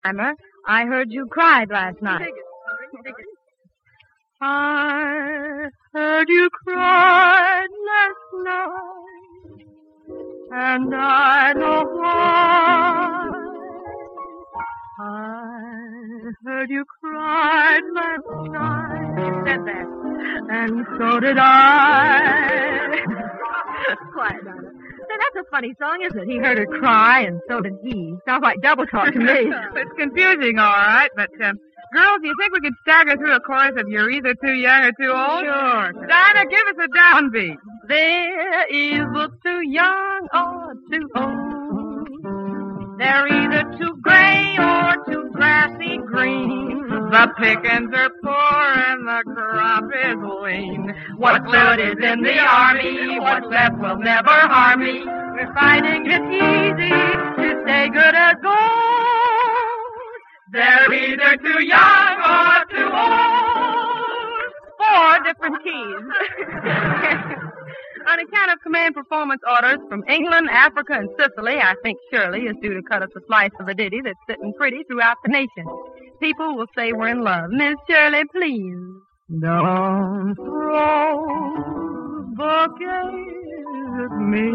Emma, I heard you cried last night. I heard you cried last night, and I know why. I heard you cried last night. You said that. And so did I. Quiet, Donna. Say, that's a funny song, isn't it? He heard her cry, and so did he. Sounds like double talk to me. It's confusing, all right, but, girls, do you think we could stagger through a chorus of You're Either Too Young or Too Old? Sure. Dinah, give us a downbeat. They're either too young or too old. They're either too gray or too grassy green. The pickings are poor and the crop is lean. What's good is in the army. What's left will never harm me. We're finding it easy to stay good as gold. They're either too young or too old. 4 different keys. On account of command performance orders from England, Africa, and Sicily, I think Shirley is due to cut us a slice of a ditty that's sitting pretty throughout the nation. People will say we're in love. Miss Shirley, please. Don't throw bouquets at me.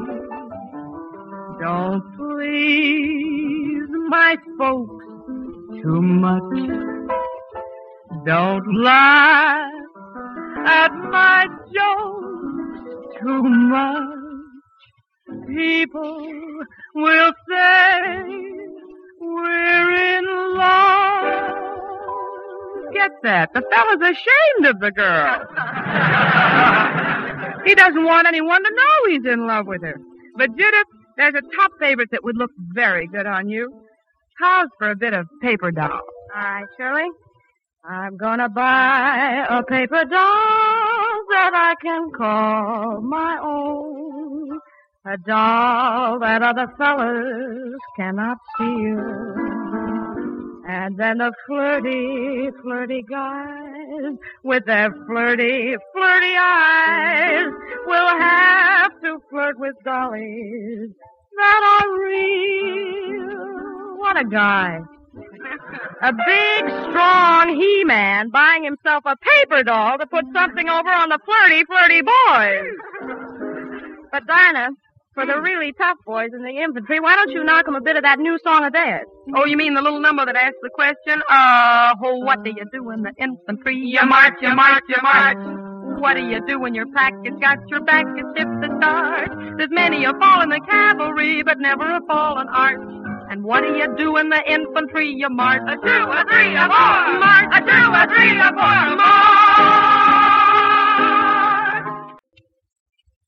Don't please my folks too much. Don't laugh at my jokes too much. People will say we're in love. Get that? The fella's ashamed of the girl. He doesn't want anyone to know he's in love with her. But Judith, there's a top favorite that would look very good on you. How's for a bit of paper doll? All right, Shirley. I'm gonna buy a paper doll that I can call my own. A doll that other fellas cannot steal. And then the flirty, flirty guys with their flirty, flirty eyes will have to flirt with dollies that are real. What a guy. A big, strong he-man buying himself a paper doll to put something over on the flirty, flirty boys. But Dinah, for the really tough boys in the infantry, why don't you knock them a bit of that new song of theirs? Oh, you mean the little number that asks the question? What do you do in the infantry? You march, you march, you march. What do you do when your pack has got your back and tips to start? There's many a fall in the cavalry, but never a fall in arch. And what do you do in the infantry? You march, a 2, a 3, a 4. March, a 2, a 3, a 4.